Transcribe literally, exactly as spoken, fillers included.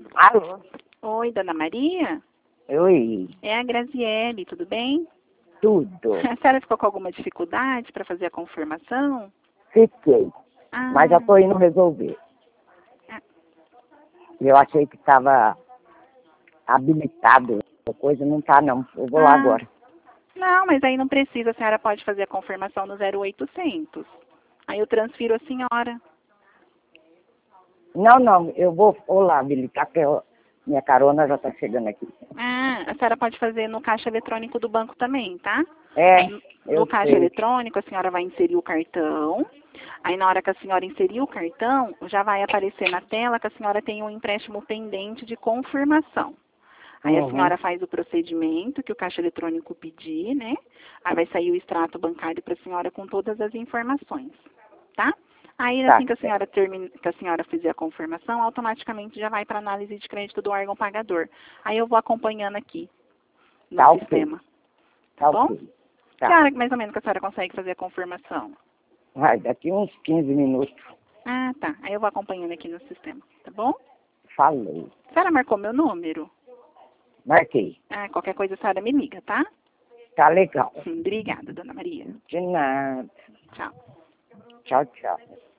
Alô? Oi, Dona Maria? Oi, É a Graziele, tudo bem? tudo. A senhora ficou com alguma dificuldade para fazer a confirmação? Fiquei, Ah, mas já tô indo resolver. ah, Eu achei que estava habilitado, essa coisa não tá não. Eu vou lá ah, agora. não, mas aí não precisa, a senhora pode fazer a confirmação no zero oitocentos. Aí eu transfiro a senhora. Não, não, eu vou, vou lá habilitar, porque eu- minha carona já tá chegando aqui. Ah, a senhora pode fazer no caixa eletrônico do banco também, tá? É, Aí, no eu caixa sei. eletrônico, a senhora vai inserir o cartão. Aí, na hora que a senhora inserir o cartão, já vai aparecer na tela que a senhora tem um empréstimo pendente de confirmação. Aí a Uhum. senhora faz o procedimento que o caixa eletrônico pedir, né? Aí vai sair o extrato bancário para a senhora com todas as informações, tá? Aí Tá assim que a certo. senhora termina, que a senhora fizer a confirmação, automaticamente já vai para análise de crédito do órgão pagador. Aí eu vou acompanhando aqui no Tá ok, sistema, tá tá bom? ok. Que Tá. hora que mais ou menos que a senhora consegue fazer a confirmação? Vai, daqui uns quinze minutos. Ah, tá. Aí eu vou acompanhando aqui no sistema, tá bom? Falei. A senhora marcou meu número? Marquei. Ah, qualquer coisa a senhora me liga, tá? Tá legal. Obrigada, Dona Maria. De nada. Tchau. Tchau, tchau.